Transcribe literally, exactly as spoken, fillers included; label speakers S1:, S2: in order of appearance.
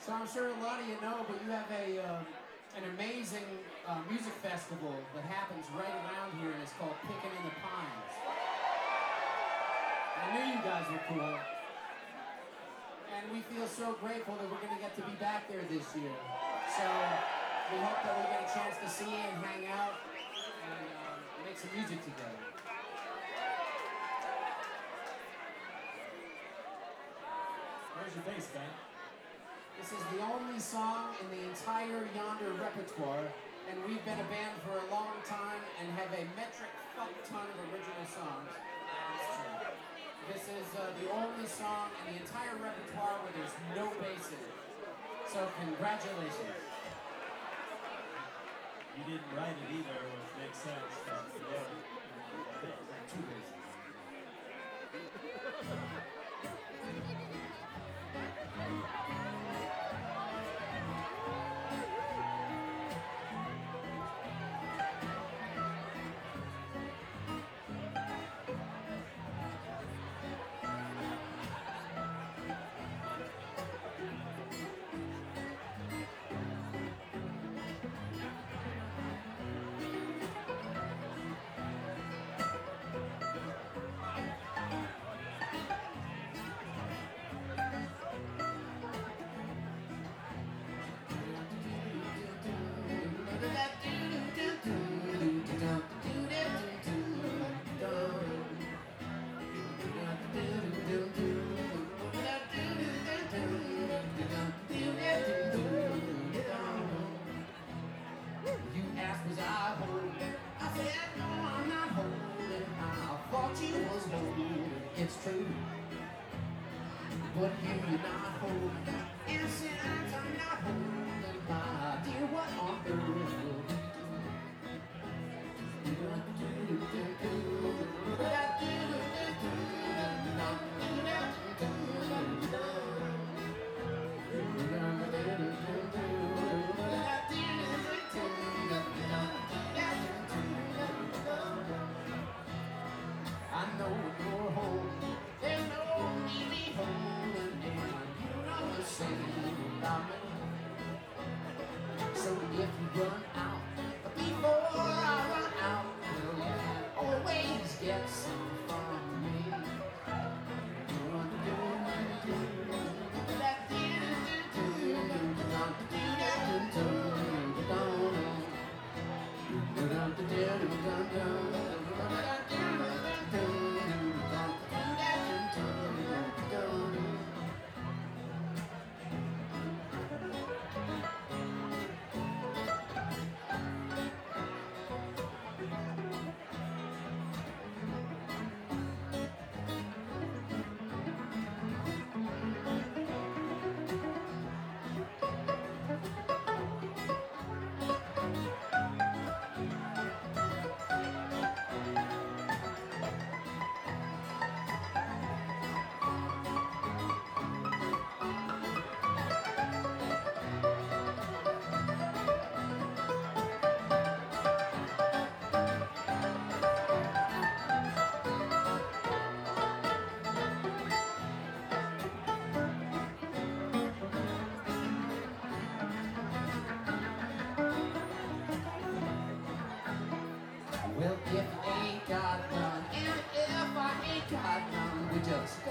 S1: So I'm sure a lot of you know, but you have a uh, an amazing uh, music festival that happens right around here, and it's called Pickin' in the Pines. I knew you guys were cool, and we feel so grateful that we're going to get to be back there this year. So we hope that we get a chance to see you and hang out and uh, make some music together.
S2: Where's your bass, Ben?
S1: This is the only song in the entire Yonder repertoire, and we've been a band for a long time and have a metric fuck ton of original songs. This is uh, the only song in the entire repertoire where there's no bass in it. So congratulations.
S2: You didn't write it either, which makes sense. Yeah.
S1: Two basses. You asked, was I holding? I said, no, I'm not holding. I thought you was holding. It's true, but you're not holding. And since I'm not holding, my dear, what on earth will I know you're holding, there's no need me holding, and you know the same about me. So if you run out, before I run out, will you always get some from me? Well, if you ain't got none, and if I ain't got none, we just